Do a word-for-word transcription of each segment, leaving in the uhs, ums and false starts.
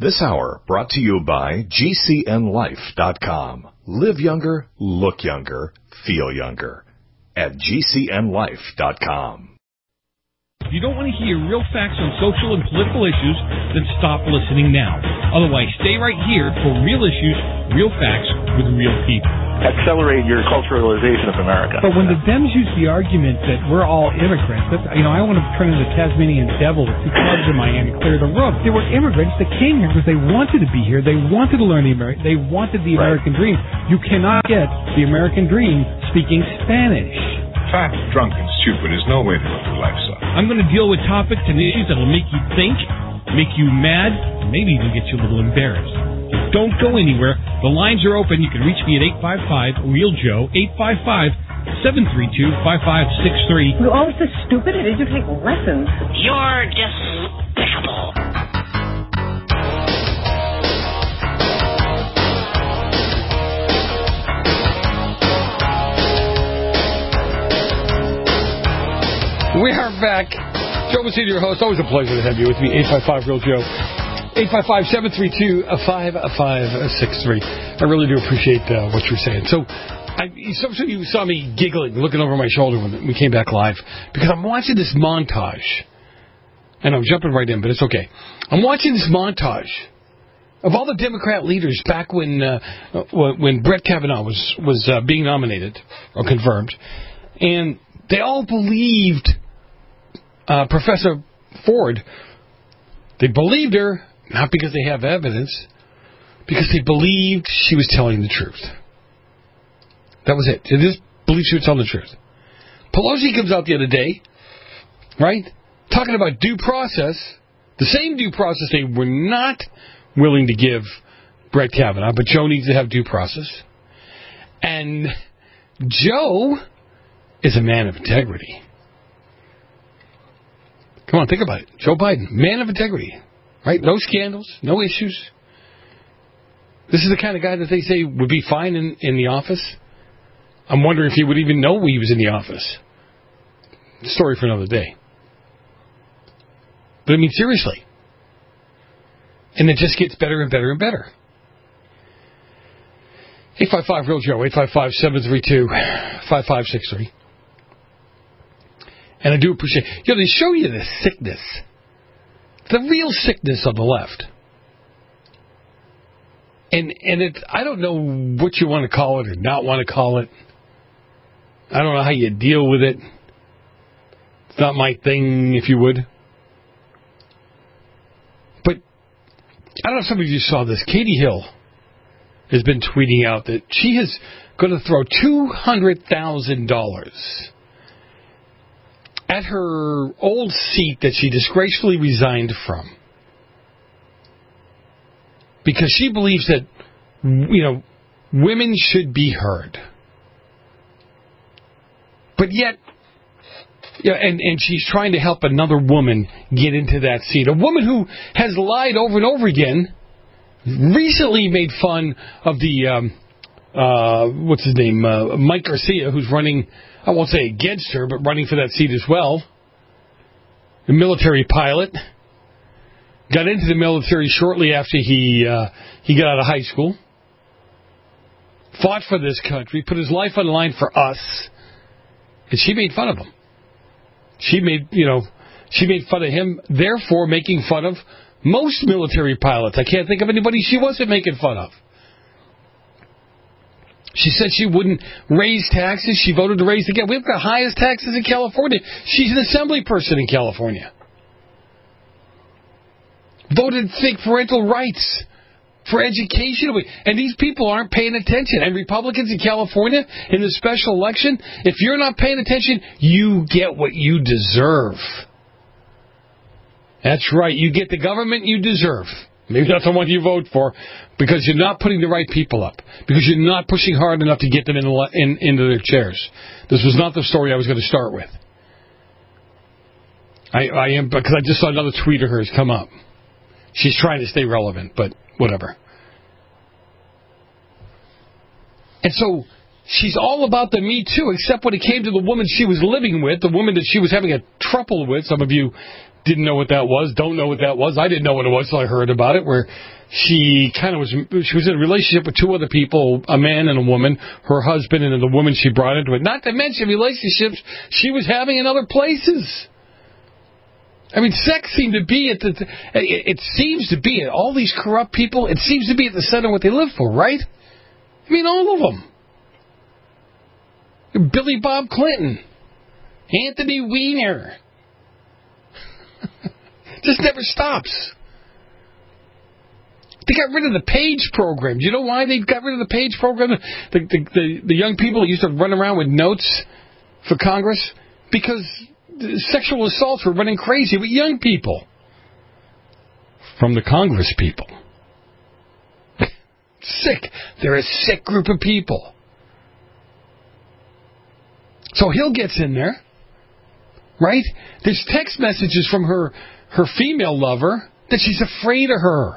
This hour brought to you by G C N life dot com. Live younger, look younger, feel younger. At G C N life dot com. If you don't want to hear real facts on social and political issues, then stop listening now. Otherwise, stay right here for real issues, real facts with real people. Accelerate your culturalization of America. But when the Dems use the argument that we're all immigrants, that, you know, I want to turn into the Tasmanian devil with two clubs in my hand and clear the room. They were immigrants that came here because they wanted to be here. They wanted to learn the American. They wanted the American right. dream. You cannot get the American dream speaking Spanish. Fat, drunk, and stupid is no way to live your life, son. I'm going to deal with topics and issues that will make you think, make you mad, and maybe even get you a little embarrassed. Don't go anywhere. The lines are open. You can reach me at eight five five, real joe, eight five five, seven three two, five five six three. You're all so stupid. Did you take lessons? You're despicable. We are back. Joe Messina, your host. Always a pleasure to have you with me. eight five five, real joe. eight five five, seven three two, five five six three. I really do appreciate uh, what you're saying. So, I, some of you saw me giggling, looking over my shoulder when we came back live, because I'm watching this montage. And I'm jumping right in, but it's okay. I'm watching this montage of all the Democrat leaders back when uh, when Brett Kavanaugh was, was uh, being nominated, or confirmed. And they all believed uh, Professor Ford. They believed her, not because they have evidence, because they believed she was telling the truth. That was it. They just believed she was telling the truth. Pelosi comes out the other day, right, talking about due process, the same due process they were not willing to give Brett Kavanaugh, but Joe needs to have due process. And Joe is a man of integrity. Come on, think about it. Joe Biden, man of integrity. Right? No scandals, no issues. This is the kind of guy that they say would be fine in, in the office. I'm wondering if he would even know he was in the office. Story for another day. But I mean, seriously. And it just gets better and better and better. eight five five, real joe, eight five five, seven three two, five five six three. And I do appreciate, you know, they show you the sickness, the real sickness of the left. And and it, I don't know what you want to call it or not want to call it. I don't know how you deal with it. It's not my thing, if you would. But I don't know if some of you saw this. Katie Hill has been tweeting out that she is going to throw two hundred thousand dollars at her old seat that she disgracefully resigned from, because she believes that, you know, women should be heard. But yet, yeah, and, and she's trying to help another woman get into that seat. A woman who has lied over and over again, recently made fun of the, um, uh, what's his name, uh, Mike Garcia, who's running, I won't say against her, but running for that seat as well. A military pilot. Got into the military shortly after he uh, he got out of high school. Fought for this country, put his life on the line for us. And she made fun of him. She made, you know, she made fun of him, therefore making fun of most military pilots. I can't think of anybody she wasn't making fun of. She said she wouldn't raise taxes. She voted to raise again. We've got the highest taxes in California. She's an assembly person in California. Voted to take parental rights for education. And these people aren't paying attention. And Republicans in California, in the special election, if you're not paying attention, you get what you deserve. That's right. You get the government you deserve. Maybe not the one you vote for, because you're not putting the right people up, because you're not pushing hard enough to get them in, in, into their chairs. This was not the story I was going to start with. I, I am, because I just saw another tweet of hers come up. She's trying to stay relevant, but whatever. And so she's all about the Me Too, except when it came to the woman she was living with, the woman that she was having a trouble with. Some of you didn't know what that was, don't know what that was. I didn't know what it was, so I heard about it, where she kind of was, she was in a relationship with two other people, a man and a woman, her husband and the woman she brought into it. Not to mention relationships she was having in other places. I mean, sex seemed to be at the, it, it seems to be, all these corrupt people, it seems to be at the center of what they live for, right? I mean, all of them. Billy Bob Clinton. Anthony Weiner. Just never stops. They got rid of the PAGE program. Do you know why they got rid of the PAGE program? The, the, the, the young people that used to run around with notes for Congress? Because sexual assaults were running crazy with young people. From the Congress people. Sick. They're a sick group of people. So Hill gets in there. Right? There's text messages from her, her female lover that she's afraid of her.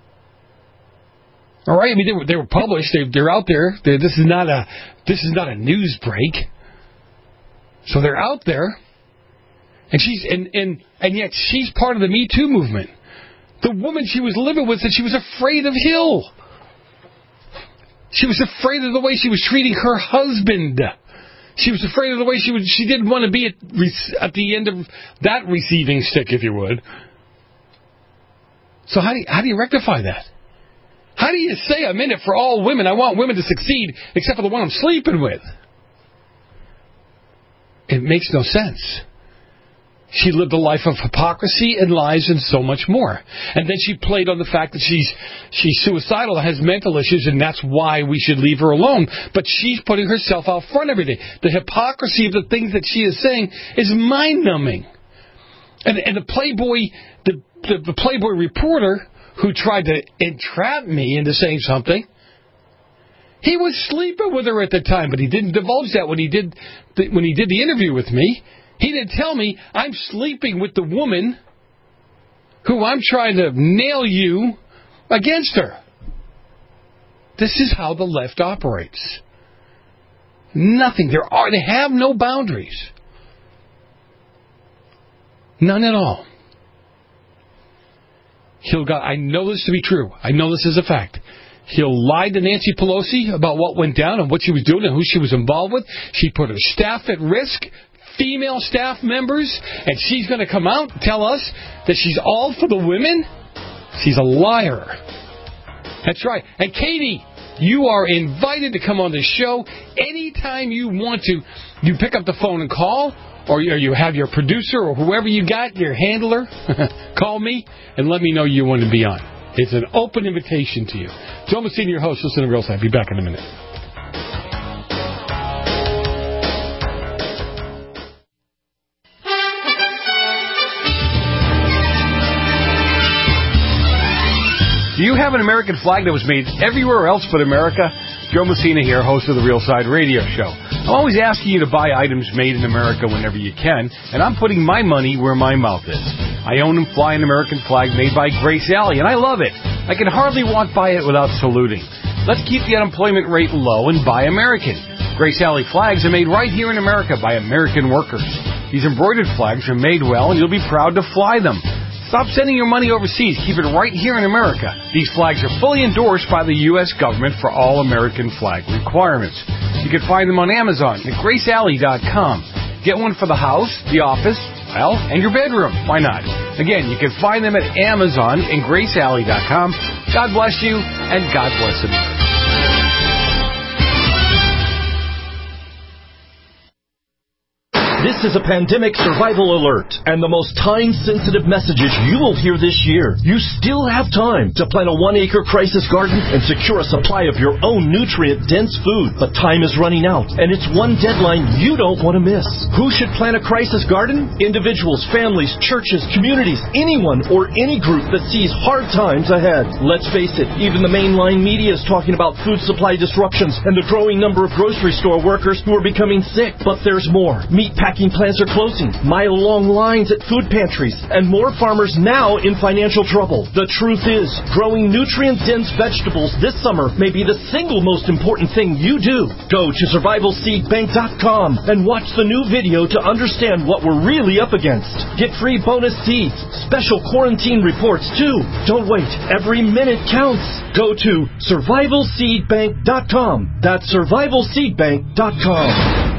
All right, I mean they were, they were published. They, they're out there. They're, this is not a this is not a news break. So they're out there, and she's and and and yet she's part of the Me Too movement. The woman she was living with said she was afraid of Hill. She was afraid of the way she was treating her husband. She was afraid of the way she would. She didn't want to be at, at the end of that receiving stick, if you would. So how do you, how do you rectify that? How do you say I'm in it for all women? I want women to succeed, except for the one I'm sleeping with. It makes no sense. She lived a life of hypocrisy and lies and so much more. And then she played on the fact that she's she's suicidal, has mental issues, and that's why we should leave her alone. But she's putting herself out front every day. The hypocrisy of the things that she is saying is mind-numbing. And, and the Playboy, the, the, the Playboy reporter who tried to entrap me into saying something, he was sleeping with her at the time, but he didn't divulge that when he did the, when he did the interview with me. He didn't tell me I'm sleeping with the woman who I'm trying to nail you against her. This is how the left operates. Nothing. There are. They have no boundaries. None at all. He'll got. I know this to be true. I know this is a fact. He'll lie to Nancy Pelosi about what went down and what she was doing and who she was involved with. She put her staff at risk. Female staff members, and she's going to come out and tell us that she's all for the women? She's a liar. That's right. And Katie, you are invited to come on the show anytime you want to. You pick up the phone and call, or you have your producer or whoever you got, your handler, call me and let me know you want to be on. It's an open invitation to you. Joe Messina, your host. Listen to Real Side. Be back in a minute. Do you have an American flag that was made everywhere else but America? Joe Messina here, host of the Real Side Radio Show. I'm always asking you to buy items made in America whenever you can, and I'm putting my money where my mouth is. I own and fly an American flag made by Grace Alley, and I love it. I can hardly walk by it without saluting. Let's keep the unemployment rate low and buy American. Grace Alley flags are made right here in America by American workers. These embroidered flags are made well, and you'll be proud to fly them. Stop sending your money overseas. Keep it right here in America. These flags are fully endorsed by the U S government for all American flag requirements. You can find them on Amazon at grace alley dot com. Get one for the house, the office, well, and your bedroom. Why not? Again, you can find them at Amazon and grace alley dot com. God bless you, and God bless America. This is a pandemic survival alert and the most time-sensitive messages you will hear this year. You still have time to plant a one-acre crisis garden and secure a supply of your own nutrient-dense food. But time is running out, and it's one deadline you don't want to miss. Who should plant a crisis garden? Individuals, families, churches, communities, anyone or any group that sees hard times ahead. Let's face it, even the mainline media is talking about food supply disruptions and the growing number of grocery store workers who are becoming sick. But there's more. Meatpacking Packing plants are closing, mile-long lines at food pantries, and more farmers now in financial trouble. The truth is, growing nutrient-dense vegetables this summer may be the single most important thing you do. Go to survival seed bank dot com and watch the new video to understand what we're really up against. Get free bonus seeds, special quarantine reports too. Don't wait. Every minute counts. Go to survival seed bank dot com. That's survival seed bank dot com.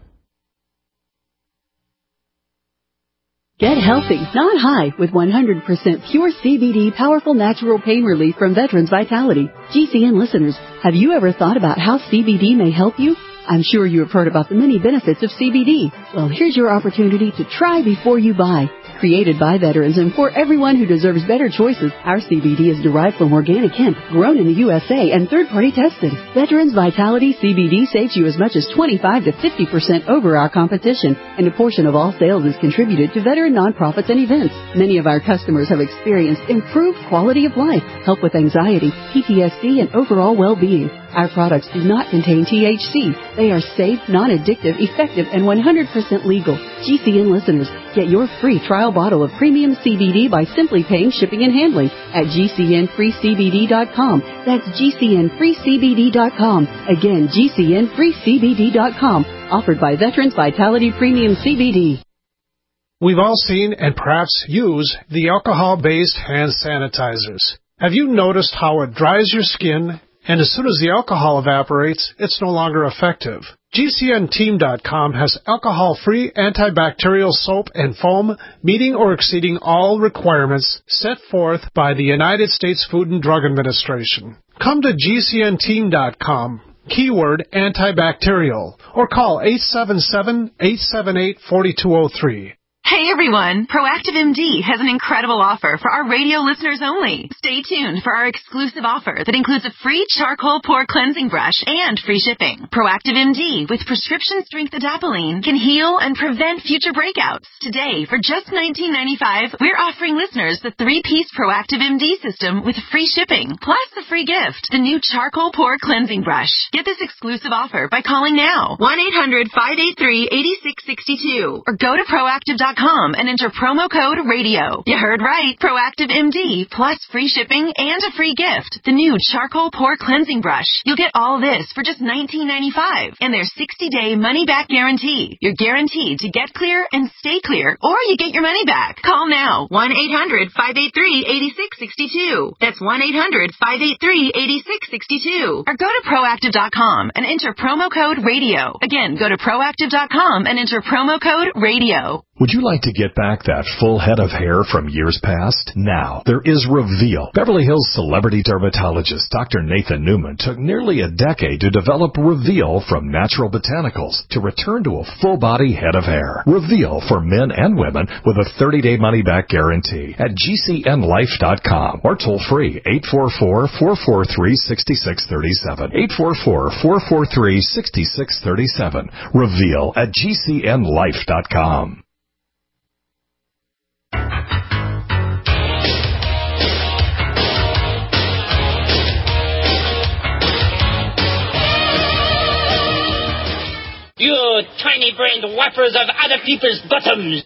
Get healthy, not high, with one hundred percent pure C B D powerful natural pain relief from Veterans Vitality. G C N listeners, have you ever thought about how C B D may help you? I'm sure you have heard about the many benefits of C B D. Well, here's your opportunity to try before you buy. Created by veterans and for everyone who deserves better choices, our C B D is derived from organic hemp, grown in the U S A, and third-party tested. Veterans Vitality C B D saves you as much as twenty-five to fifty percent over our competition, and a portion of all sales is contributed to veteran nonprofits and events. Many of our customers have experienced improved quality of life, help with anxiety, P T S D, and overall well-being. Our products do not contain T H C. They are safe, non-addictive, effective, and one hundred percent legal. G C N listeners, get your free trial bottle of premium C B D by simply paying shipping and handling at G C N free C B D dot com. That's G C N free C B D dot com. Again, G C N free C B D dot com. Offered by Veterans Vitality Premium C B D. We've all seen and perhaps use the alcohol-based hand sanitizers. Have you noticed how it dries your skin, and as soon as the alcohol evaporates, it's no longer effective? G C N team dot com has alcohol-free antibacterial soap and foam meeting or exceeding all requirements set forth by the United States Food and Drug Administration. Come to G C N team dot com, keyword antibacterial, or call eight seven seven, eight seven eight, four two zero three. Hey everyone, Proactive M D has an incredible offer for our radio listeners only. Stay tuned for our exclusive offer that includes a free charcoal pore cleansing brush and free shipping. Proactive M D with prescription strength adapalene can heal and prevent future breakouts. Today, for just nineteen ninety-five dollars, we're offering listeners the three-piece Proactive M D system with free shipping, plus the free gift, the new charcoal pore cleansing brush. Get this exclusive offer by calling now, one eight hundred, five eight three, eight six six two, or go to proactive dot com and enter promo code radio. You heard right. Proactive M D plus free shipping and a free gift, the new charcoal pore cleansing brush. You'll get all this for just nineteen ninety-five dollars and their sixty-day money-back guarantee. You're guaranteed to get clear and stay clear, or you get your money back. Call now, one eight hundred, five eight three, eight six six two. That's one eight hundred, five eight three, eight six six two. Or go to proactive dot com and enter promo code radio. Again, go to proactive dot com and enter promo code radio. Would you like to get back that full head of hair from years past? Now, there is Reveal. Beverly Hills celebrity dermatologist Doctor Nathan Newman took nearly a decade to develop Reveal from natural botanicals to return to a full-body head of hair. Reveal for men and women with a thirty-day money-back guarantee at G C N life dot com or toll-free eight four four, four four three, six six three seven. eight four four, four four three, six six three seven. Reveal at G C N life dot com. You tiny-brained wipers of other people's bottoms!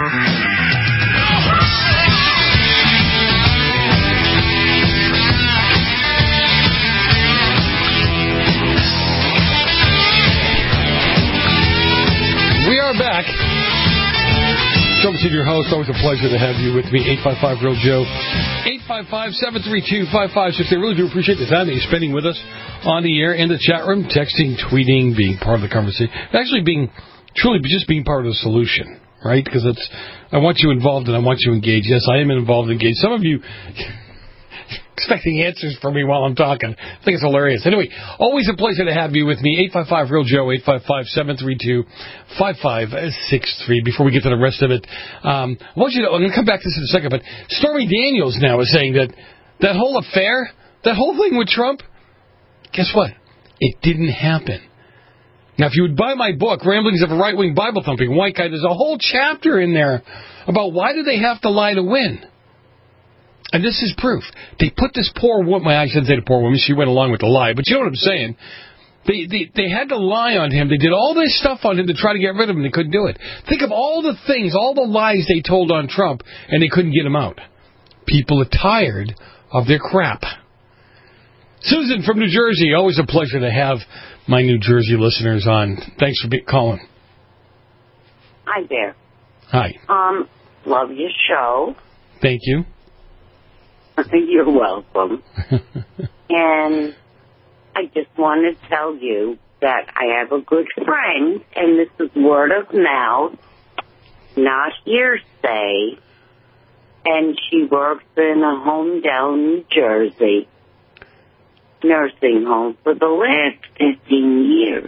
We are back. Joe Messina, your host. Always a pleasure to have you with me. eight five five Real Joe. eight five five, seven three two, five five six zero. I really do appreciate the time that you're spending with us on the air, in the chat room, texting, tweeting, being part of the conversation. Actually being, truly just being part of the solution, right? Because it's, I want you involved and I want you engaged. Yes, I am involved and engaged. Some of you expecting answers from me while I'm talking. I think it's hilarious. Anyway, always a pleasure to have you with me. eight five five Real Joe, eight five five, seven three two, five five six three. Before we get to the rest of it, um, I want you to, I'm going to come back to this in a second, but Stormy Daniels now is saying that that whole affair, that whole thing with Trump, guess what? It didn't happen. Now, if you would buy my book, Ramblings of a Right-Wing Bible-Thumping White Guy, there's a whole chapter in there about why do they have to lie to win. And this is proof. They put this poor woman, I shouldn't say the poor woman, she went along with the lie, but you know what I'm saying. They, they they had to lie on him. They did all this stuff on him to try to get rid of him. They couldn't do it. Think of all the things, all the lies they told on Trump, and they couldn't get him out. People are tired of their crap. Susan from New Jersey, always a pleasure to have my New Jersey listeners on. Thanks for be- calling. Hi there. Hi. Um, love your show. Thank you. You're welcome. And I just want to tell you that I have a good friend, and this is word of mouth, not hearsay, and she works in a home down New Jersey nursing home for the last fifteen years.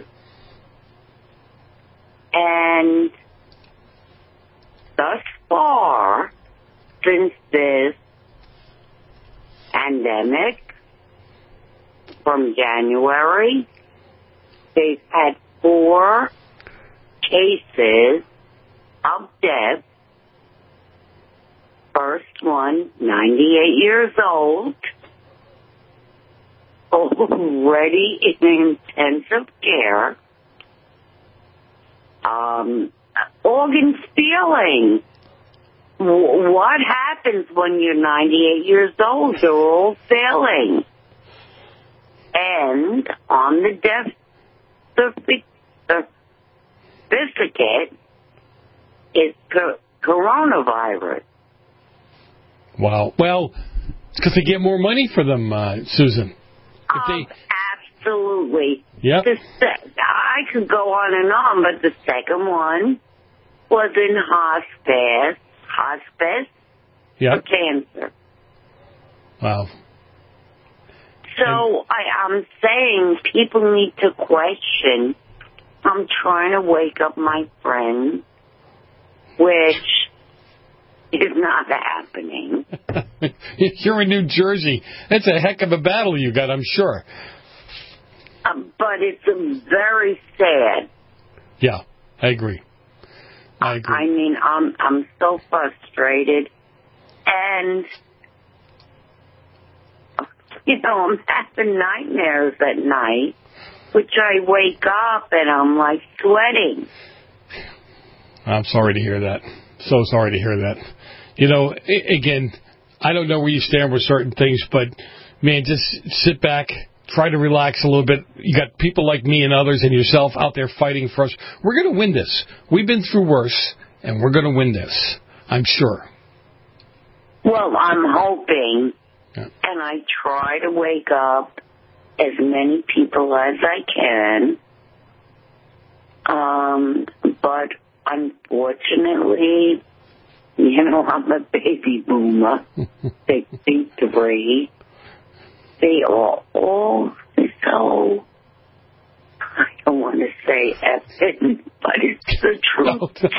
And thus far, since this pandemic, from January, they've had four cases of death. First one, ninety-eight years old, already in intensive care. Um, organ stealing. W- what happens when you're ninety-eight years old? They're all failing. And on the death certificate is co- coronavirus. Wow. Well, it's because they get more money for them, uh, Susan. If Um, they... Absolutely. Yep. The se- I could go on and on, but the second one was in hospice, hospice Yep. for cancer. Wow. So I, I'm saying people need to question. I'm trying to wake up my friends, which is not happening. You're in New Jersey. That's a heck of a battle you got, I'm sure. Um, but it's um, very sad. Yeah, I agree. I agree. I mean, I'm I'm so frustrated, and you know, I'm having nightmares at night, which I wake up and I'm like sweating. I'm sorry to hear that. So sorry to hear that. You know, I- again, I don't know where you stand with certain things, but man, just sit back, try to relax a little bit. You got people like me and others and yourself out there fighting for us. We're going to win this. We've been through worse, and we're going to win this. I'm sure. Well, I'm hoping, yeah. And I try to wake up as many people as I can. Um, but unfortunately, you know, I'm a baby boomer, sixty-three. They are all so, I don't want to say effing, but it's the truth.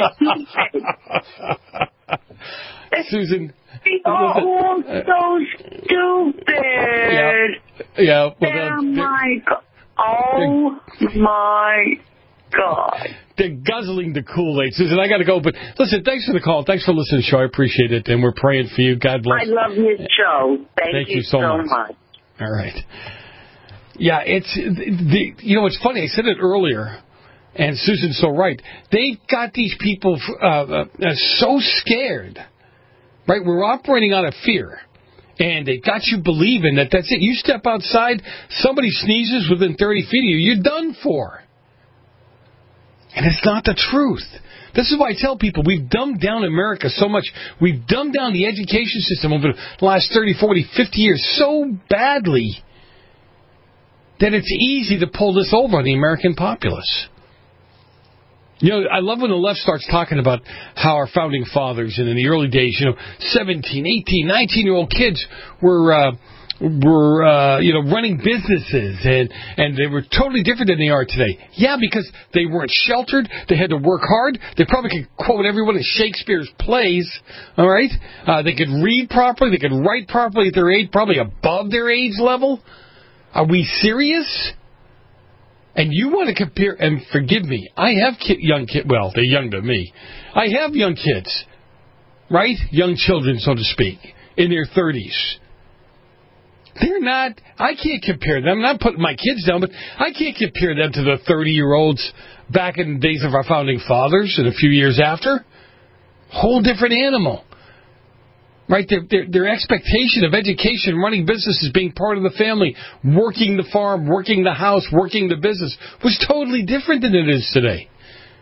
Susan. They are all so stupid. Yeah. Yeah. Well, oh, my God. Oh, my God. They're guzzling the Kool-Aid. Susan, I got to go. But listen, thanks for the call. Thanks for listening to the show. I appreciate it. And we're praying for you. God bless. I love your show. Thank, Thank you, you so, so much. much. All right. Yeah, it's, the, you know, it's funny. I said it earlier, and Susan's so right. They've got these people uh, uh, so scared, right? We're operating out of fear. And they got you believing that that's it. You step outside, somebody sneezes within thirty feet of you, you're done for. And it's not the truth. This is why I tell people we've dumbed down America so much. We've dumbed down the education system over the last thirty, forty, fifty years so badly that it's easy to pull this over on the American populace. You know, I love when the left starts talking about how our founding fathers and in the early days, you know, seventeen, eighteen, nineteen-year-old kids were... Uh, were, uh, you know, running businesses, and, and they were totally different than they are today. Yeah, because they weren't sheltered. They had to work hard. They probably could quote every one of Shakespeare's plays, all right? Uh, they could read properly. They could write properly at their age, probably above their age level. Are we serious? And you want to compare, and forgive me, I have kid, young kids, well, they're young to me. I have young kids, right? Young children, so to speak, in their thirties. They're not, I can't compare them. I'm not putting my kids down, but I can't compare them to the thirty-year-olds back in the days of our founding fathers and a few years after. Whole different animal. Right? Their, their, their expectation of education, running businesses, being part of the family, working the farm, working the house, working the business, was totally different than it is today.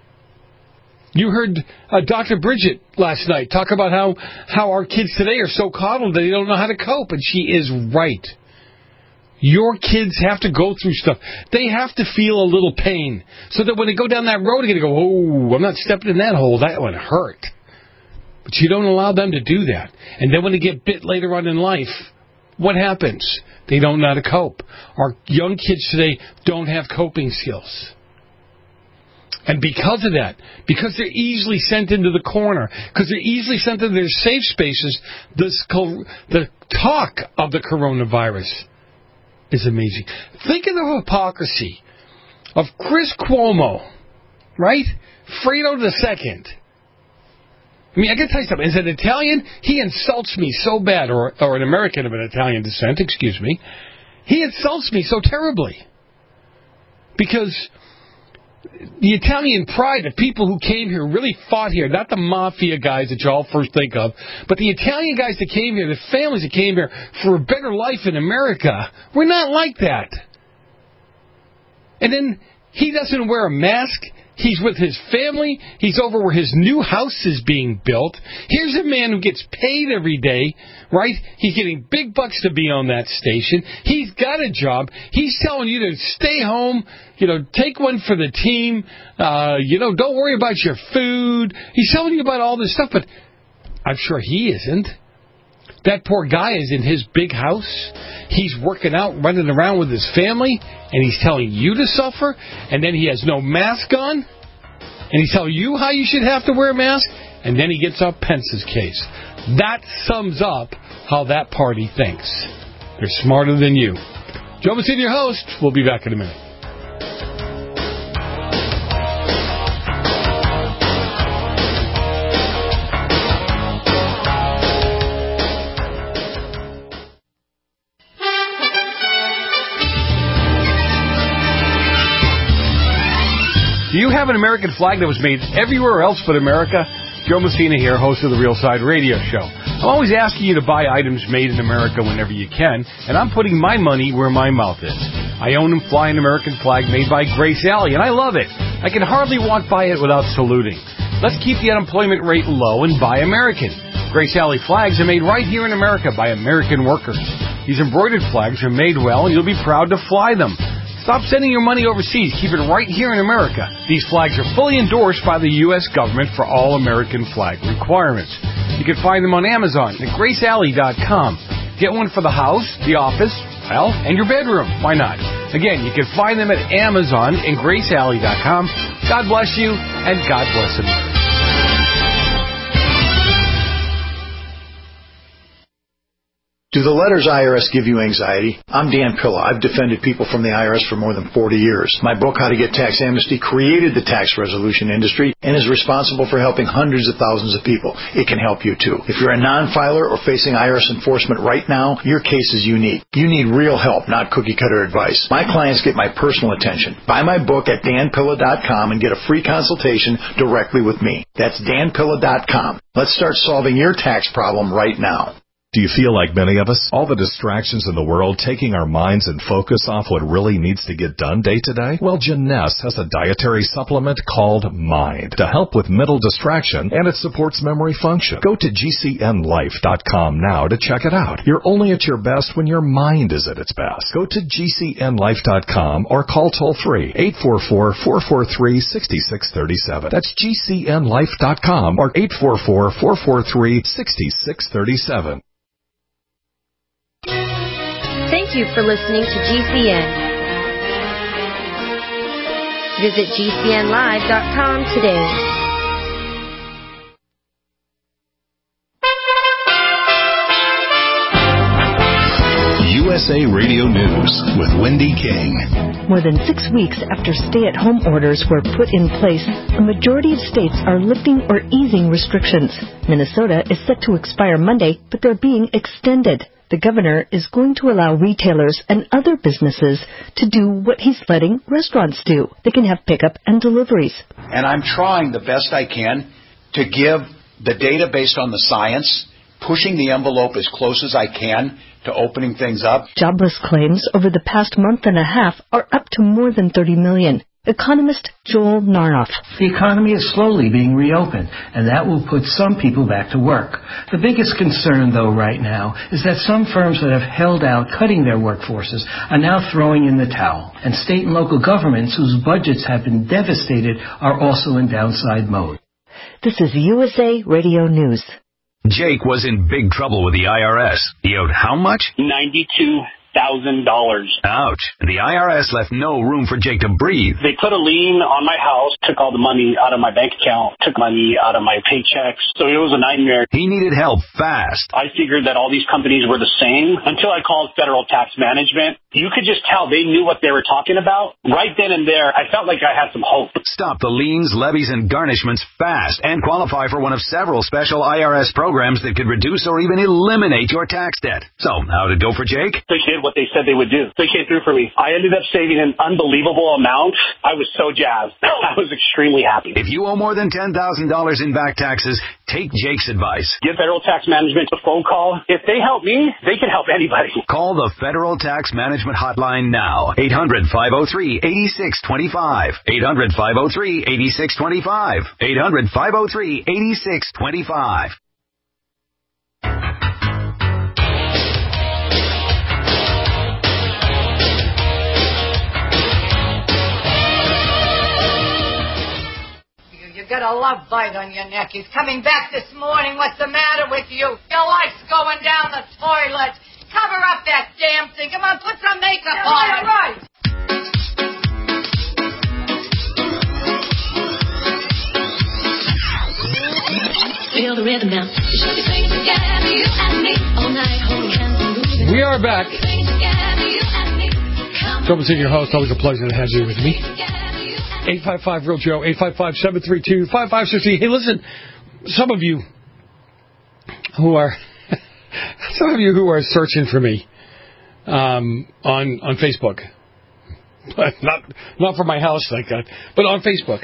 You heard uh, Doctor Bridget last night talk about how, how our kids today are so coddled that they don't know how to cope, and she is right. Your kids have to go through stuff. They have to feel a little pain so that when they go down that road, they're going to go, oh, I'm not stepping in that hole. That one hurt. But you don't allow them to do that. And then when they get bit later on in life, what happens? They don't know how to cope. Our young kids today don't have coping skills. And because of that, because they're easily sent into the corner, because they're easily sent into their safe spaces, this, the talk of the coronavirus is amazing. Think of the hypocrisy of Chris Cuomo, right? Fredo the Second. I mean, I can tell you something. As an Italian, he insults me so bad, or, or an American of an Italian descent, excuse me. He insults me so terribly. Because the Italian pride, the people who came here, really fought here, not the mafia guys that you all first think of, but the Italian guys that came here, the families that came here for a better life in America, we're not like that. And then he doesn't wear a mask. He's with his family. He's over where his new house is being built. Here's a man who gets paid every day, right? He's getting big bucks to be on that station. He's got a job. He's telling you to stay home, you know, take one for the team, uh, you know, don't worry about your food. He's telling you about all this stuff, but I'm sure he isn't. That poor guy is in his big house. He's working out, running around with his family, and he's telling you to suffer, and then he has no mask on, and he's telling you how you should have to wear a mask, and then he gets off Pence's case. That sums up how that party thinks. They're smarter than you. Joe Messina, your host. We'll be back in a minute. Do you have an American flag that was made everywhere else but America? Joe Messina here, host of the Real Side Radio Show. I'm always asking you to buy items made in America whenever you can, and I'm putting my money where my mouth is. I own and fly an American flag made by Grace Alley, and I love it. I can hardly walk by it without saluting. Let's keep the unemployment rate low and buy American. Grace Alley flags are made right here in America by American workers. These embroidered flags are made well, and you'll be proud to fly them. Stop sending your money overseas. Keep it right here in America. These flags are fully endorsed by the U S government for all American flag requirements. You can find them on Amazon at grace alley dot com. Get one for the house, the office, well, and your bedroom. Why not? Again, you can find them at Amazon and grace alley dot com. God bless you, and God bless America. Do the letters I R S give you anxiety? I'm Dan Pilla. I've defended people from the I R S for more than forty years. My book, How to Get Tax Amnesty, created the tax resolution industry and is responsible for helping hundreds of thousands of people. It can help you too. If you're a non-filer or facing I R S enforcement right now, your case is unique. You need real help, not cookie-cutter advice. My clients get my personal attention. Buy my book at dan pilla dot com and get a free consultation directly with me. That's dan pilla dot com. Let's start solving your tax problem right now. Do you feel like many of us? All the distractions in the world taking our minds and focus off what really needs to get done day to day? Well, Jeunesse has a dietary supplement called Mind to help with mental distraction, and it supports memory function. Go to g c n life dot com now to check it out. You're only at your best when your mind is at its best. Go to g c n life dot com or call toll-free eight four four, four four three, six six three seven. That's g c n life dot com or eight four four, four four three, six six three seven. Thank you for listening to G C N. Visit g c n live dot com today. U S A Radio News with Wendy King. More than six weeks after stay-at-home orders were put in place, a majority of states are lifting or easing restrictions. Minnesota is set to expire Monday, but they're being extended. The governor is going to allow retailers and other businesses to do what he's letting restaurants do. They can have pickup and deliveries. And I'm trying the best I can to give the data based on the science, pushing the envelope as close as I can to opening things up. Jobless claims over the past month and a half are up to more than thirty million. Economist Joel Narnoff. The economy is slowly being reopened, and that will put some people back to work. The biggest concern, though, right now, is that some firms that have held out cutting their workforces are now throwing in the towel, and state and local governments whose budgets have been devastated are also in downside mode. This is U S A Radio News. Jake was in big trouble with the I R S. He owed how much? ninety-two thousand dollars. Ouch. The I R S left no room for Jake to breathe. They put a lien on my house, took all the money out of my bank account, took money out of my paychecks. So it was a nightmare. He needed help fast. I figured that all these companies were the same until I called Federal Tax Management. You could just tell they knew what they were talking about. Right then and there, I felt like I had some hope. Stop the liens, levies, and garnishments fast and qualify for one of several special I R S programs that could reduce or even eliminate your tax debt. So, how'd it go for Jake? They did what they said they would do. They came through for me. I ended up saving an unbelievable amount. I was so jazzed. I was extremely happy. If you owe more than ten thousand dollars in back taxes, take Jake's advice. Give Federal Tax Management a phone call. If they help me, they can help anybody. Call the Federal Tax Management Hotline now. eight hundred, five oh three, eight six two five. eight hundred, five oh three, eight six two five. eight hundred, five oh three, eight six two five. You got a love bite on your neck. He's coming back this morning. What's the matter with you? Your life's going down the toilet. Cover up that damn thing. Come on, put some makeup yeah, on. Yeah, right. Feel the rhythm now. We are back. Trouble seeing your host. Always a pleasure to have you with me. eight five five real Joe, eight five five, seven three two, five five six three. Hey, listen, some of you who are some of you who are searching for me um, on on Facebook, but not not for my house, thank God, but on Facebook.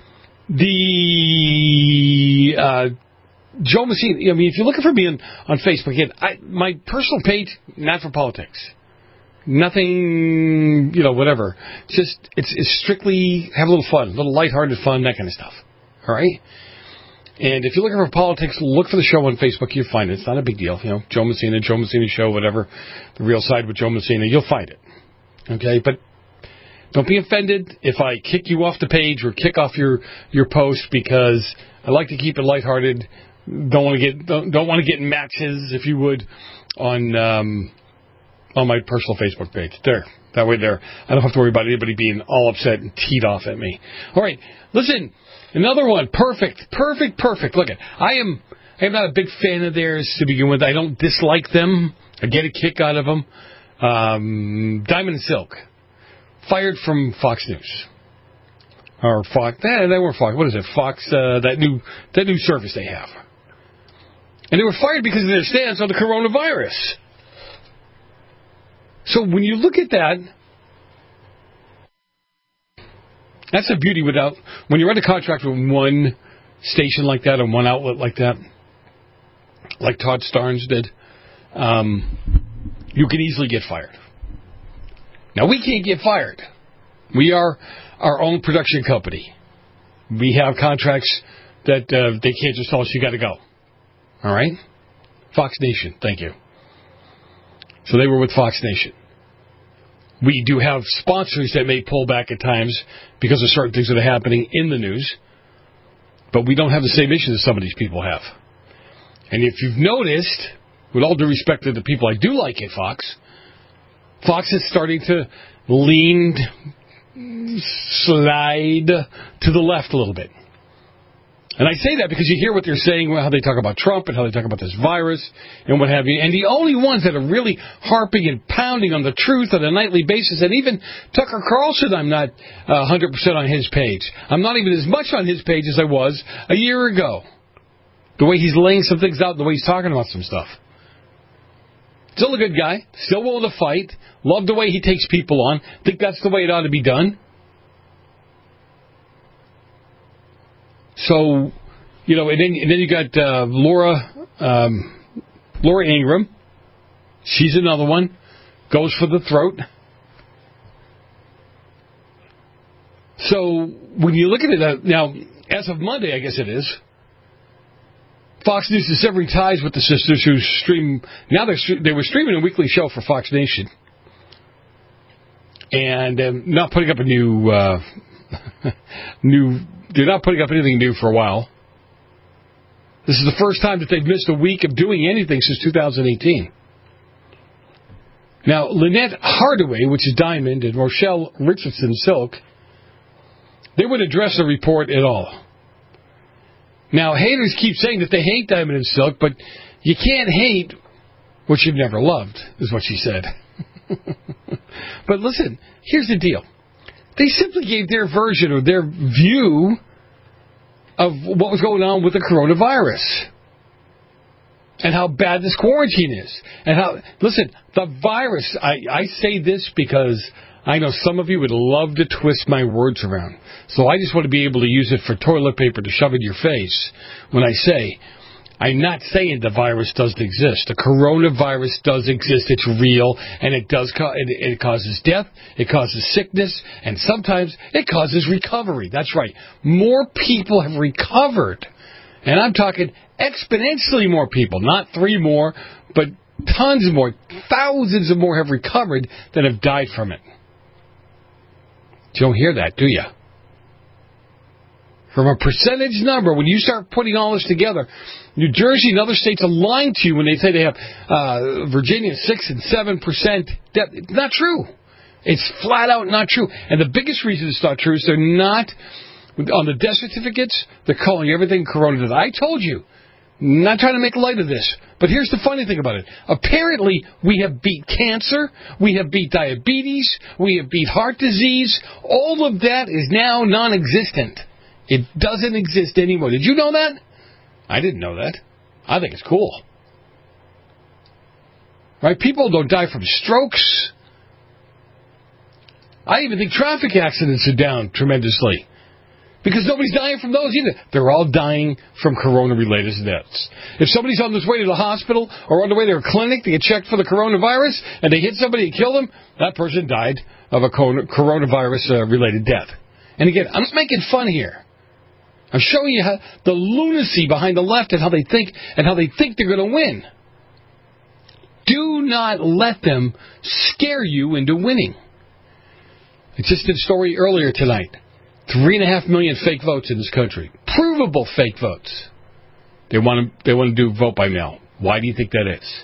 The uh, Joe Messina. I mean, if you're looking for me on, on Facebook, again, I, my personal page, not for politics. Nothing, you know, whatever. Just, it's, it's strictly have a little fun, a little lighthearted fun, that kind of stuff. All right? And if you're looking for politics, look for the show on Facebook. You'll find it. It's not a big deal. You know, Joe Messina, Joe Messina Show, whatever. The Real Side with Joe Messina. You'll find it. Okay? But don't be offended if I kick you off the page or kick off your, your post, because I like to keep it lighthearted. Don't want to get, don't, don't want to get in matches, if you would, on, um, on my personal Facebook page. There. That way there. I don't have to worry about anybody being all upset and teed off at me. All right. Listen. Another one. Perfect. Perfect. Perfect. Look at. I am I am not a big fan of theirs to begin with. I don't dislike them. I get a kick out of them. Um, Diamond and Silk. Fired from Fox News. Or Fox. Eh, they weren't Fox. What is it? Fox, uh, that new that new service they have. And they were fired because of their stance on the coronavirus. So when you look at that, that's the beauty without, when you're under contract with one station like that and one outlet like that, like Todd Starnes did, um, you can easily get fired. Now, we can't get fired. We are our own production company. We have contracts that uh, they can't just tell us you got to go. All right? Fox Nation, thank you. So they were with Fox Nation. We do have sponsors that may pull back at times because of certain things that are happening in the news, but we don't have the same issues that some of these people have. And if you've noticed, with all due respect to the people I do like at Fox, Fox is starting to lean, slide to the left a little bit. And I say that because you hear what they're saying, how they talk about Trump and how they talk about this virus and what have you. And the only ones that are really harping and pounding on the truth on a nightly basis, and even Tucker Carlson, I'm not uh, one hundred percent on his page. I'm not even as much on his page as I was a year ago. The way he's laying some things out, the way he's talking about some stuff. Still a good guy. Still willing to fight. Love the way he takes people on. Think that's the way it ought to be done. So, you know, and then, and then you got uh, Laura, um, Laura Ingraham. She's another one. Goes for the throat. So when you look at it, uh, now, as of Monday, I guess it is, Fox News is severing ties with the sisters who stream. Now they're they were streaming a weekly show for Fox Nation, and um, not putting up a new uh, new. They're not putting up anything new for a while. This is the first time that they've missed a week of doing anything since two thousand eighteen. Now, Lynette Hardaway, which is Diamond, and Rochelle Richardson, Silk, they wouldn't address the report at all. Now, haters keep saying that they hate Diamond and Silk, but you can't hate what you've never loved, is what she said. But listen, here's the deal. They simply gave their version or their view of what was going on with the coronavirus and how bad this quarantine is. And how, listen, the virus, I, I say this because I know some of you would love to twist my words around. So I just want to be able to use it for toilet paper to shove in your face when I say, I'm not saying the virus doesn't exist. The coronavirus does exist. It's real, and it does. Co- it, it causes death. It causes sickness, and sometimes it causes recovery. That's right. More people have recovered, and I'm talking exponentially more people, not three more, but tons more, thousands of more have recovered than have died from it. You don't hear that, do you? From a percentage number, when you start putting all this together, New Jersey and other states are lying to you when they say they have uh, Virginia six and seven percent death. It's not true. It's flat out not true. And the biggest reason it's not true is they're not, on the death certificates, they're calling everything corona. I told you. Not trying to make light of this. But here's the funny thing about it. Apparently, we have beat cancer, we have beat diabetes, we have beat heart disease. All of that is now non-existent. It doesn't exist anymore. Did you know that? I didn't know that. I think it's cool. Right? People don't die from strokes. I even think traffic accidents are down tremendously. Because nobody's dying from those either. They're all dying from corona-related deaths. If somebody's on their way to the hospital or on the way to a clinic to get checked for the coronavirus and they hit somebody and kill them, that person died of a coronavirus-related death. And again, I'm not making fun here. I'm showing you how the lunacy behind the left and how they think and how they think they're going to win. Do not let them scare you into winning. I just did a story earlier tonight. Three and a half million fake votes in this country. Provable fake votes. They want to, they want to do vote by mail. Why do you think that is?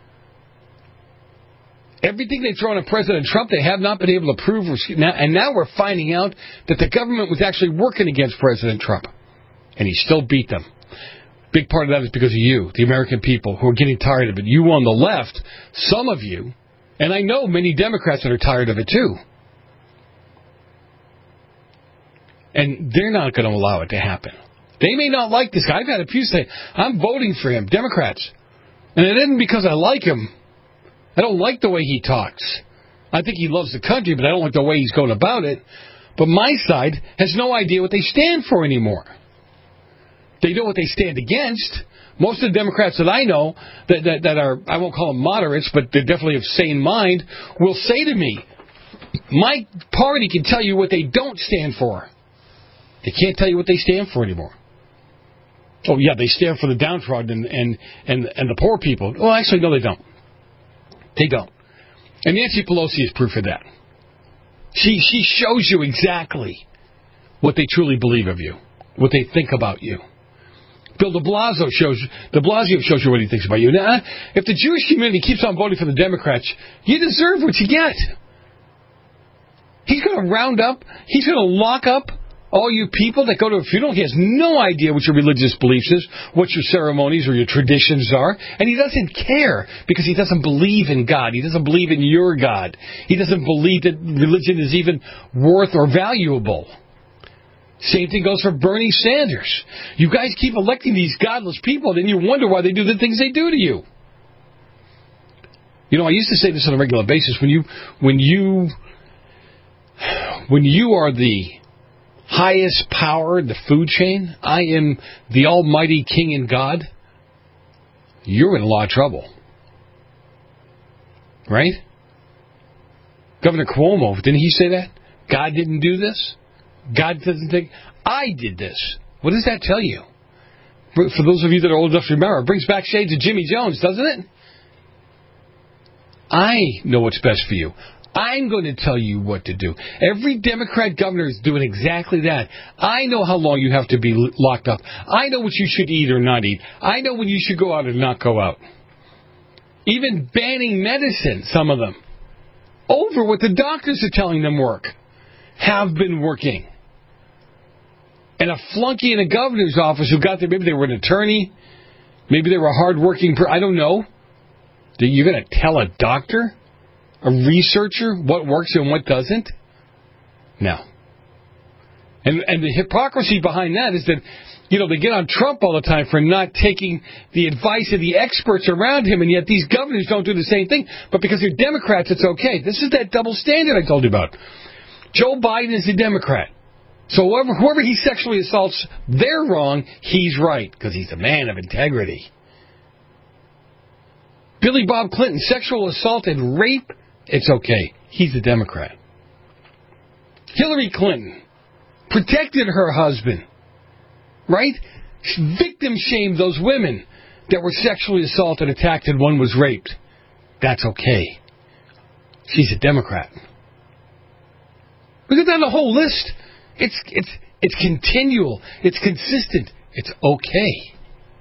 Everything they throw on President Trump, they have not been able to prove. And now we're finding out that the government was actually working against President Trump. And he still beat them. Big part of that is because of you, the American people, who are getting tired of it. You on the left, some of you, and I know many Democrats that are tired of it too. And they're not going to allow it to happen. They may not like this guy. I've had a few say, I'm voting for him, Democrats. And it isn't because I like him. I don't like the way he talks. I think he loves the country, but I don't like the way he's going about it. But my side has no idea what they stand for anymore. They know what they stand against. Most of the Democrats that I know that, that, that are, I won't call them moderates, but they're definitely of sane mind, will say to me, my party can tell you what they don't stand for. They can't tell you what they stand for anymore. Oh, yeah, they stand for the downtrodden and, and, and, and the poor people. Well, actually, no, they don't. They don't. And Nancy Pelosi is proof of that. She she shows you exactly what they truly believe of you, what they think about you. Bill de Blasio shows, de Blasio shows you what he thinks about you. Now, if the Jewish community keeps on voting for the Democrats, you deserve what you get. He's going to round up, he's going to lock up all you people that go to a funeral. He has no idea what your religious beliefs is, what your ceremonies or your traditions are, and he doesn't care because he doesn't believe in God. He doesn't believe in your God. He doesn't believe that religion is even worth or valuable. Same thing goes for Bernie Sanders. You guys keep electing these godless people, and then you wonder why they do the things they do to you. You know, I used to say this on a regular basis. When you, when you, when you are the highest power in the food chain, I am the almighty king and God, you're in a lot of trouble. Right? Governor Cuomo, didn't he say that? God didn't do this? God doesn't think... I did this. What does that tell you? For, for those of you that are old enough to remember, it brings back shades of Jimmy Jones, doesn't it? I know what's best for you. I'm going to tell you what to do. Every Democrat governor is doing exactly that. I know how long you have to be locked up. I know what you should eat or not eat. I know when you should go out or not go out. Even banning medicine, some of them, over what the doctors are telling them work, have been working. And a flunky in a governor's office who got there, maybe they were an attorney, maybe they were a hard-working person, I don't know. You're going to tell a doctor, a researcher, what works and what doesn't? No. And, and the hypocrisy behind that is that, you know, they get on Trump all the time for not taking the advice of the experts around him, and yet these governors don't do the same thing. But because they're Democrats, it's okay. This is that double standard I told you about. Joe Biden is a Democrat. So whoever, whoever he sexually assaults, they're wrong, he's right, because he's a man of integrity. Billy Bob Clinton, sexual assault and rape, it's okay. He's a Democrat. Hillary Clinton protected her husband. Right? Victim shamed those women that were sexually assaulted, attacked, and one was raped. That's okay. She's a Democrat. Look at that, the whole list. It's it's it's continual. It's consistent. It's okay.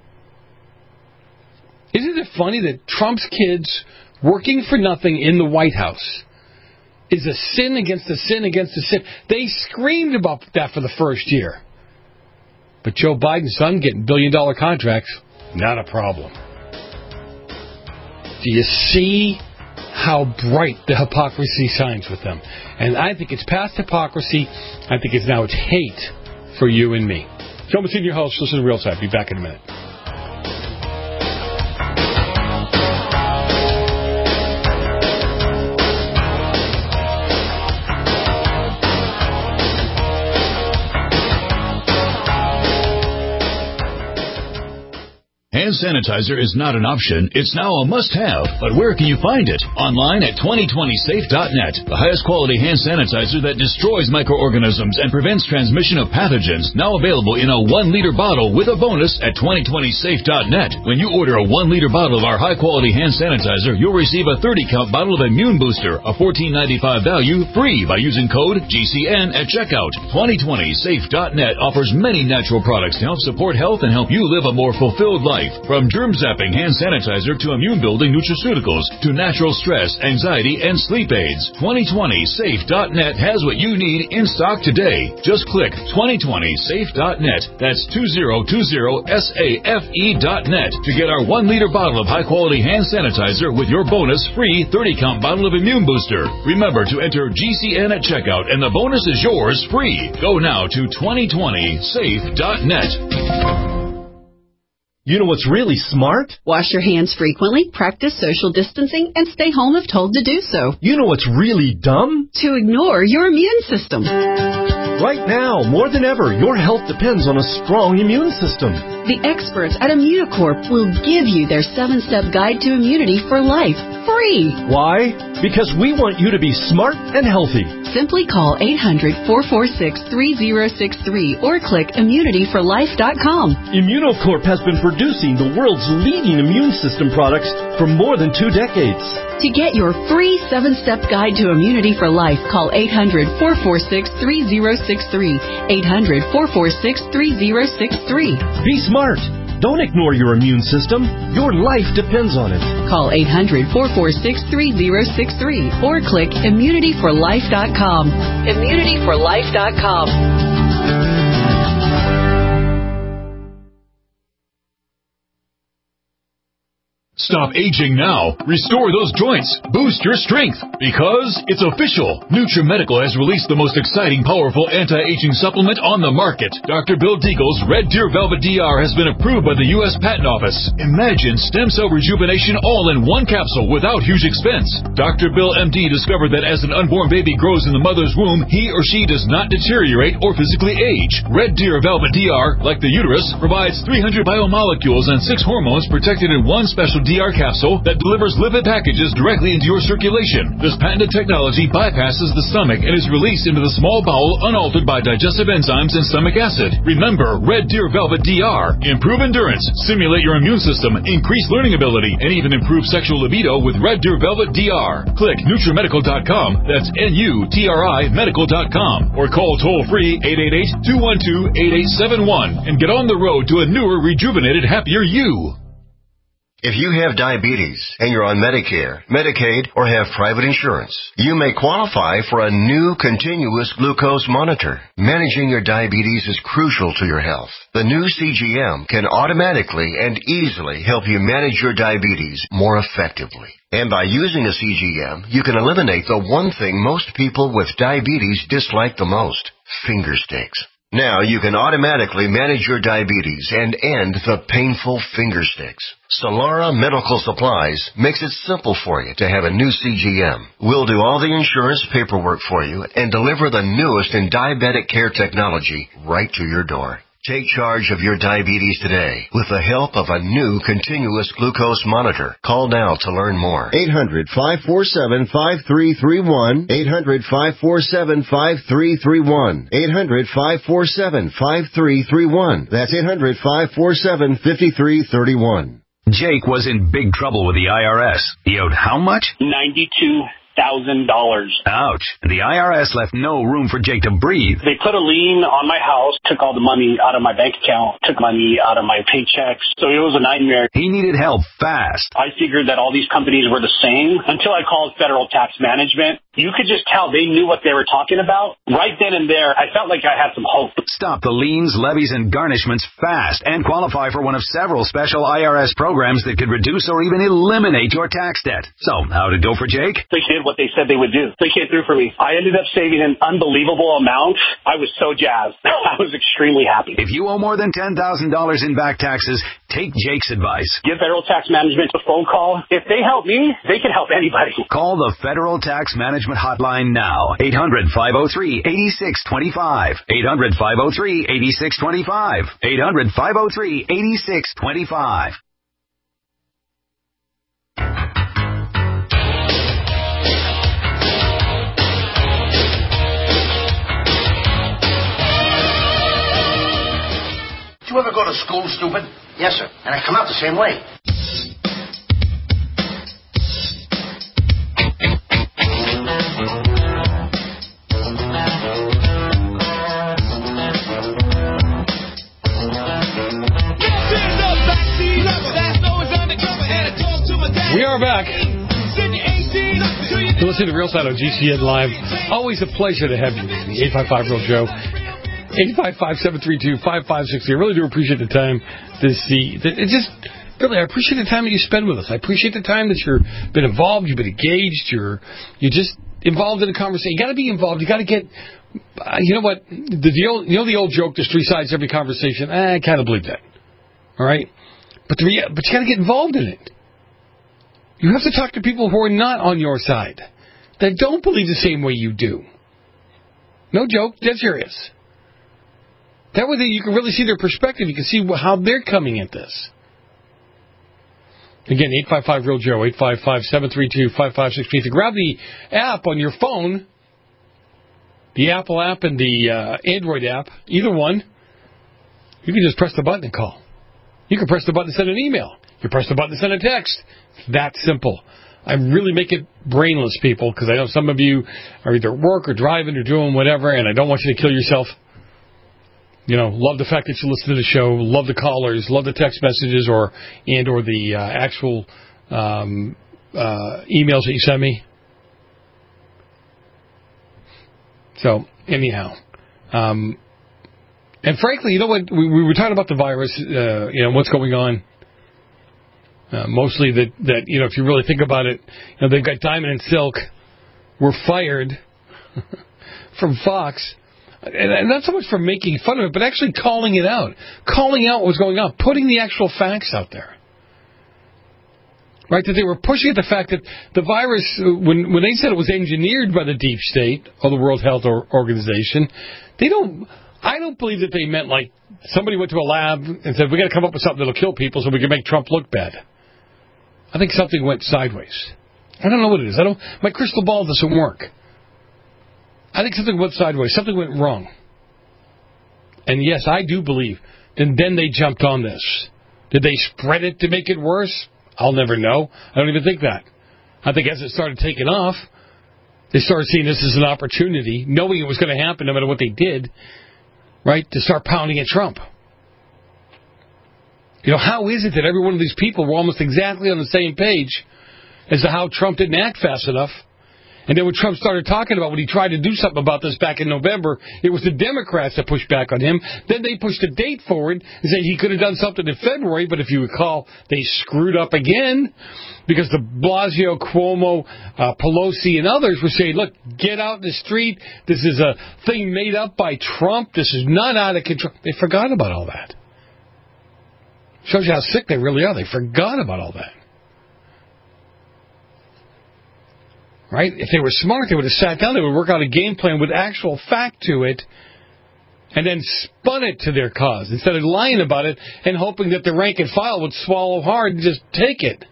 Isn't it funny that Trump's kids working for nothing in the White House is a sin against a sin against a sin? They screamed about that for the first year. But Joe Biden's son getting billion-dollar contracts, not a problem. Do you see how bright the hypocrisy shines with them? And I think it's past hypocrisy. I think it's now it's hate for you and me. Joe Messina, your host. Listen to Real Time. Be back in a minute. Hand sanitizer is not an option, it's now a must-have. But where can you find it? Online at twenty twenty safe dot net. The highest quality hand sanitizer that destroys microorganisms and prevents transmission of pathogens. Now available in a one liter bottle with a bonus at twenty twenty safe dot net. When you order a one liter bottle of our high-quality hand sanitizer, you'll receive a thirty count bottle of Immune Booster, a fourteen ninety-five value, free by using code G C N at checkout. twenty twenty safe dot net offers many natural products to help support health and help you live a more fulfilled life. From germ-zapping hand sanitizer to immune-building nutraceuticals to natural stress, anxiety, and sleep aids. twenty twenty safe dot net has what you need in stock today. Just click twenty twenty safe dot net. That's two thousand twenty safe dot net to get our one liter bottle of high-quality hand sanitizer with your bonus free thirty count bottle of Immune Booster. Remember to enter G C N at checkout and the bonus is yours free. Go now to twenty twenty safe dot net. You know what's really smart? Wash your hands frequently, practice social distancing, and stay home if told to do so. You know what's really dumb? To ignore your immune system. Right now, more than ever, your health depends on a strong immune system. The experts at Immunocorp will give you their seven-step guide to immunity for life, free. Why? Because we want you to be smart and healthy. Simply call eight hundred, four four six, three zero six three or click immunity for life dot com. Immunocorp has been producing the world's leading immune system products for more than two decades. To get your free seven-step guide to immunity for life, call eight hundred, four four six, three zero six three. eight hundred, four four six, three zero six three. Be smart. Don't ignore your immune system. Your life depends on it. Call eight hundred, four four six, three zero six three or click immunity for life dot com. immunity for life dot com. Stop aging now. Restore those joints. Boost your strength. Because it's official. NutriMedical has released the most exciting, powerful anti-aging supplement on the market. Doctor Bill Deagle's Red Deer Velvet D R has been approved by the U S Patent Office. Imagine stem cell rejuvenation all in one capsule without huge expense. Doctor Bill M D discovered that as an unborn baby grows in the mother's womb, he or she does not deteriorate or physically age. Red Deer Velvet D R, like the uterus, provides three hundred biomolecules and six hormones protected in one special D R capsule that delivers lipid packages directly into your circulation. This patented technology bypasses the stomach and is released into the small bowel unaltered by digestive enzymes and stomach acid. Remember, Red Deer Velvet D R. Improve endurance, stimulate your immune system, increase learning ability, and even improve sexual libido with Red Deer Velvet D R. Click NutriMedical dot com, that's N U T R I medical dot com, or call toll-free eight eight eight, two one two, eight eight seven one and get on the road to a newer, rejuvenated, happier you. If you have diabetes and you're on Medicare, Medicaid, or have private insurance, you may qualify for a new continuous glucose monitor. Managing your diabetes is crucial to your health. The new C G M can automatically and easily help you manage your diabetes more effectively. And by using a C G M, you can eliminate the one thing most people with diabetes dislike the most, finger sticks. Now you can automatically manage your diabetes and end the painful finger sticks. Solara Medical Supplies makes it simple for you to have a new C G M. We'll do all the insurance paperwork for you and deliver the newest in diabetic care technology right to your door. Take charge of your diabetes today with the help of a new continuous glucose monitor. Call now to learn more. eight hundred, five four seven, five three three one. eight hundred, five four seven, five three three one. eight hundred, five four seven, five three three one. That's eight hundred, five four seven, five three three one. Jake was in big trouble with the I R S. He owed how much? ninety-two thousand dollars. Ouch. The I R S left no room for Jake to breathe. They put a lien on my house, took all the money out of my bank account, took money out of my paychecks. So it was a nightmare. He needed help fast. I figured that all these companies were the same until I called Federal Tax Management. You could just tell they knew what they were talking about. Right then and there, I felt like I had some hope. Stop the liens, levies, and garnishments fast and qualify for one of several special I R S programs that could reduce or even eliminate your tax debt. So, how'd it go for Jake? They did what they said they would do. They came through for me. I ended up saving an unbelievable amount. I was so jazzed. I was extremely happy. If you owe more than ten thousand dollars in back taxes, take Jake's advice. Give Federal Tax Management a phone call. If they help me, they can help anybody. Call the Federal Tax Management Hotline now. eight hundred, five oh three, eight six two five. eight hundred, five oh three, eight six two five. eight hundred, five oh three, eight six two five. Did you ever go to school, stupid? Yes, sir. And I come out the same way. We are back. You're listening to Real Side on G C N Live. Always a pleasure to have you with me. eight five five Real Joe. eight five five, seven three two, five five six zero. I really do appreciate the time to see. It's just, really, I appreciate the time that you spend with us. I appreciate the time that you've been involved, you've been engaged, you're you're just involved in a conversation. You got to be involved. You got to get, uh, you know what, the, the old, you know the old joke, there's three sides to every conversation? Eh, I kind of believe that. All right? But, the, but you got to get involved in it. You have to talk to people who are not on your side, that don't believe the same way you do. No joke, dead serious. That way you can really see their perspective. You can see how they're coming at this. Again, eight five five Real Joe, eight five five, seven three two, five five six three. If you grab the app on your phone, the Apple app and the uh, Android app, either one, you can just press the button and call. You can press the button and send an email. You press the button and send a text. It's that simple. I really make it brainless, people, because I know some of you are either at work or driving or doing whatever, and I don't want you to kill yourself. You know, love the fact that you listen to the show, love the callers, love the text messages or and or the uh, actual um, uh, emails that you send me. So, anyhow. Um, and frankly, you know what? We, we were talking about the virus, uh, you know, what's going on. Uh, mostly that, that, you know, if you really think about it, you know, they've got Diamond and Silk were fired from Fox. And, and not so much for making fun of it, but actually calling it out. Calling out what was going on. Putting the actual facts out there. Right? That they were pushing at the fact that the virus, when when they said it was engineered by the deep state, or the World Health Organization, they don't... I don't believe that they meant like somebody went to a lab and said, we got to come up with something that'll kill people so we can make Trump look bad. I think something went sideways. I don't know what it is. I don't. My crystal ball doesn't work. I think something went sideways. Something went wrong. And yes, I do believe. And then they jumped on this. Did they spread it to make it worse? I'll never know. I don't even think that. I think as it started taking off, they started seeing this as an opportunity, knowing it was going to happen no matter what they did, right, to start pounding at Trump. You know, how is it that every one of these people were almost exactly on the same page as to how Trump didn't act fast enough? And then when Trump started talking about when he tried to do something about this back in November, it was the Democrats that pushed back on him. Then they pushed a date forward and said he could have done something in February, but if you recall, they screwed up again because the Blasio, Cuomo, uh, Pelosi, and others were saying, look, get out in the street. This is a thing made up by Trump. This is not out of control. They forgot about all that. Shows you how sick they really are. They forgot about all that. Right? If they were smart, they would have sat down. They would work out a game plan with actual fact to it and then spun it to their cause instead of lying about it and hoping that the rank and file would swallow hard and just take it.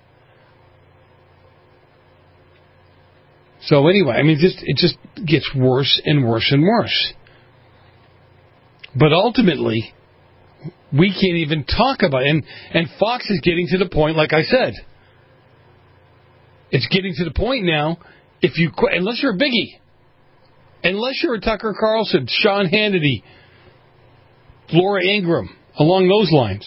So anyway, I mean, just, it just gets worse and worse and worse. But ultimately, we can't even talk about it. And, and Fox is getting to the point, like I said, it's getting to the point now, if you unless you're a biggie, unless you're a Tucker Carlson, Sean Hannity, Laura Ingraham, along those lines,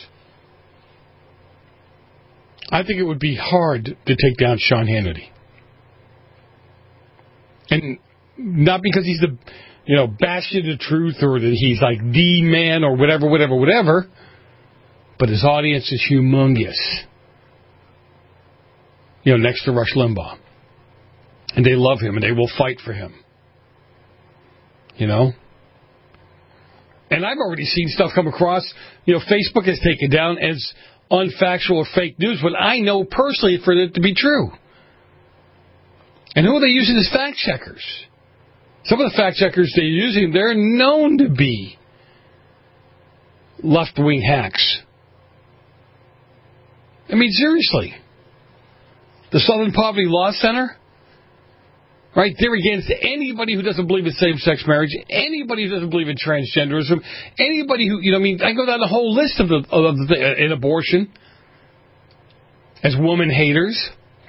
I think it would be hard to take down Sean Hannity. And not because he's the, you know, bastion of truth or that he's like the man or whatever, whatever, whatever, but his audience is humongous. You know, next to Rush Limbaugh. And they love him, and they will fight for him. You know? And I've already seen stuff come across, you know, Facebook has taken down as unfactual or fake news when I know personally for it to be true. And who are they using as fact checkers? Some of the fact checkers they're using, they're known to be left-wing hacks. I mean, seriously. The Southern Poverty Law Center, right? They're against anybody who doesn't believe in same-sex marriage, anybody who doesn't believe in transgenderism, anybody who, you know, I mean, I go down the whole list of the, of the in abortion as woman haters,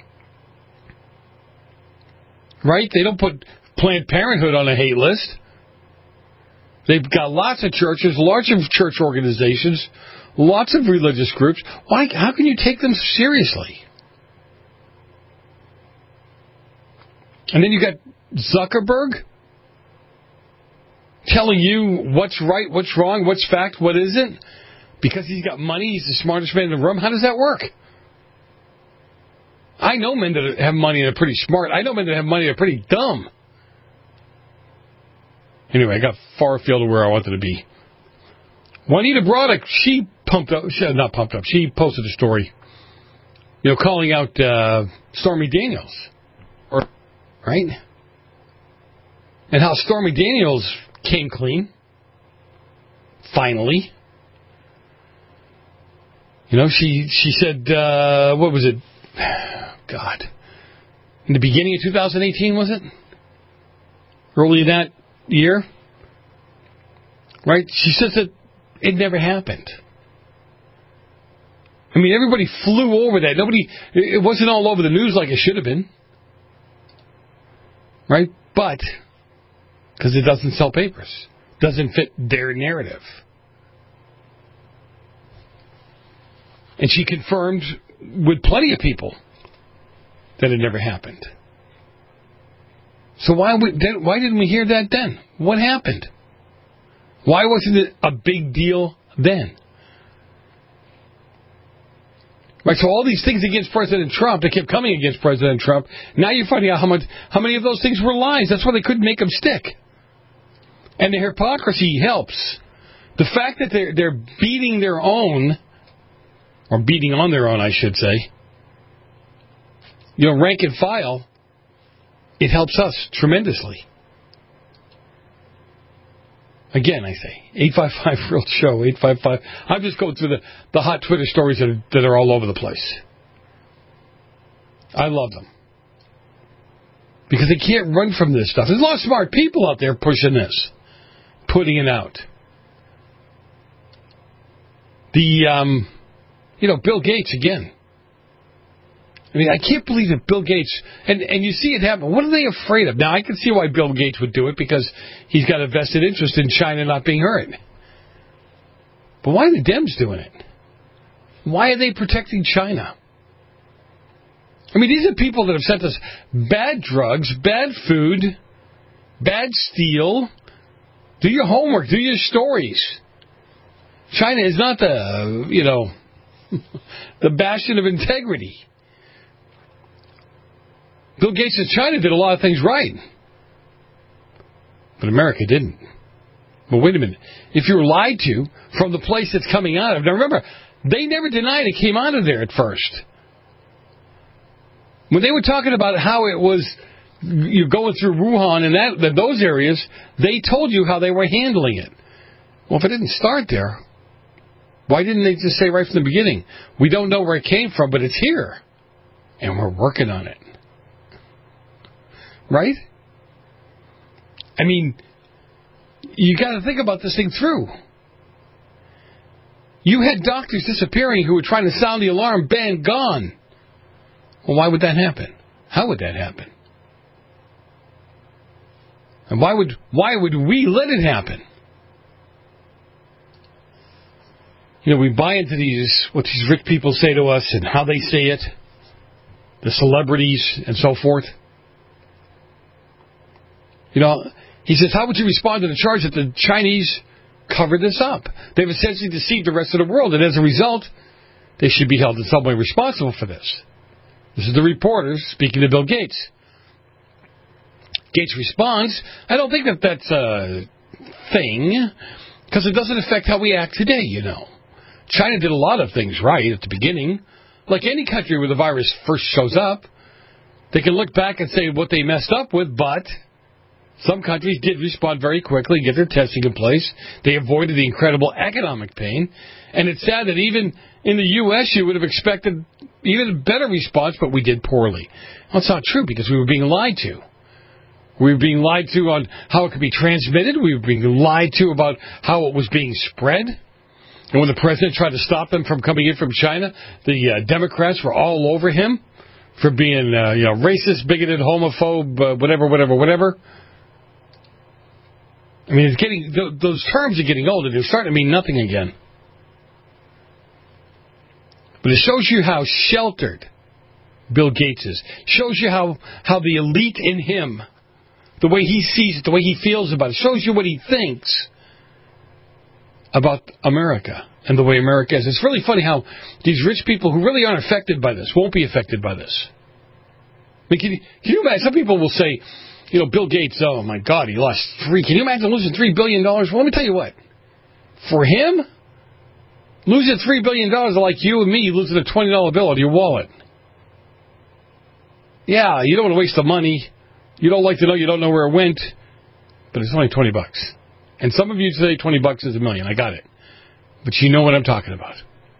right? They don't put Planned Parenthood on a hate list. They've got lots of churches, lots of church organizations, lots of religious groups. Why? How can you take them seriously? And then you got Zuckerberg telling you what's right, what's wrong, what's fact, what isn't. Because he's got money, he's the smartest man in the room. How does that work? I know men that have money and are pretty smart. I know men that have money and are pretty dumb. Anyway, I got far afield of where I wanted to be. Juanita Broderick, she pumped up, she, not pumped up, she posted a story, you know, calling out uh, Stormy Daniels. Or, right? And how Stormy Daniels came clean. Finally. You know, she, she said, uh, what was it? God. In the beginning of two thousand eighteen, was it? Early in that year? Right? She says that it never happened. I mean, everybody flew over that. Nobody, it wasn't all over the news like it should have been. Right? But, because it doesn't sell papers. Doesn't fit their narrative. And she confirmed with plenty of people that it never happened. So why, why didn't we hear that then? What happened? Why wasn't it a big deal then? Right, so all these things against President Trump, they kept coming against President Trump. Now you're finding out how much, how many of those things were lies. That's why they couldn't make them stick. And the hypocrisy helps. The fact that they're, they're beating their own, or beating on their own, I should say, you know, rank and file, it helps us tremendously. Again, I say, eight five five real show, eight five five. I'm just going through the, the hot Twitter stories that are, that are all over the place. I love them. Because they can't run from this stuff. There's a lot of smart people out there pushing this, putting it out. The, um, you know, Bill Gates, again. I mean, I can't believe that Bill Gates, and, and you see it happen. What are they afraid of? Now, I can see why Bill Gates would do it, because he's got a vested interest in China not being hurt. But why are the Dems doing it? Why are they protecting China? I mean, these are people that have sent us bad drugs, bad food, bad steel. Do your homework. Do your stories. China is not the, you know, the bastion of integrity. Bill Gates and China did a lot of things right. But America didn't. But wait a minute. If you were lied to from the place it's coming out of... Now remember, they never denied it came out of there at first. When they were talking about how it was... You're going through Wuhan and that, that those areas, they told you how they were handling it. Well, if it didn't start there, why didn't they just say right from the beginning, we don't know where it came from, but it's here. And we're working on it. Right? I mean, you got to think about this thing through. You had doctors disappearing who were trying to sound the alarm, bang, gone. Well, why would that happen? How would that happen? And why would why would we let it happen? You know, we buy into these, what these rich people say to us and how they say it, the celebrities and so forth. You know, he says, how would you respond to the charge that the Chinese covered this up? They've essentially deceived the rest of the world, and as a result, they should be held in some way responsible for this. This is the reporters speaking to Bill Gates. Gates responds, I don't think that that's a thing, because it doesn't affect how we act today, you know. China did a lot of things right at the beginning. Like any country where the virus first shows up, they can look back and say what they messed up with, but... some countries did respond very quickly, get their testing in place. They avoided the incredible economic pain. And it's sad that even in the U S you would have expected even a better response, but we did poorly. Well, it's not true because we were being lied to. We were being lied to on how it could be transmitted. We were being lied to about how it was being spread. And when the president tried to stop them from coming in from China, the uh, Democrats were all over him for being uh, you know, racist, bigoted, homophobe, uh, whatever, whatever, whatever. I mean, it's getting th- those terms are getting older. They're starting to mean nothing again. But it shows you how sheltered Bill Gates is. Shows you how, how the elite in him, the way he sees it, the way he feels about it, shows you what he thinks about America and the way America is. It's really funny how these rich people who really aren't affected by this won't be affected by this. I mean, can you, can you imagine? Some people will say, you know, Bill Gates, oh my God, he lost three. Can you imagine losing three billion dollars? Well, let me tell you what. For him, losing three billion dollars is like you and me losing a twenty dollar bill out of your wallet. Yeah, you don't want to waste the money. You don't like to know you don't know where it went. But it's only twenty bucks. And some of you say twenty bucks is a million. I got it. But you know what I'm talking about.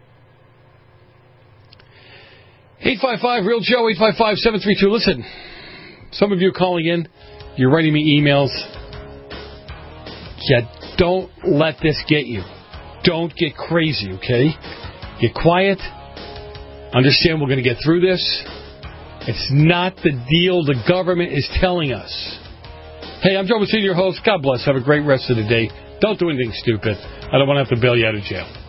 eight five five real Joe, eight five five, seven three two. Listen, some of you are calling in. You're writing me emails. Yeah, don't let this get you. Don't get crazy, okay? Get quiet. Understand we're going to get through this. It's not the deal the government is telling us. Hey, I'm Joe Messina, your host. God bless. Have a great rest of the day. Don't do anything stupid. I don't want to have to bail you out of jail.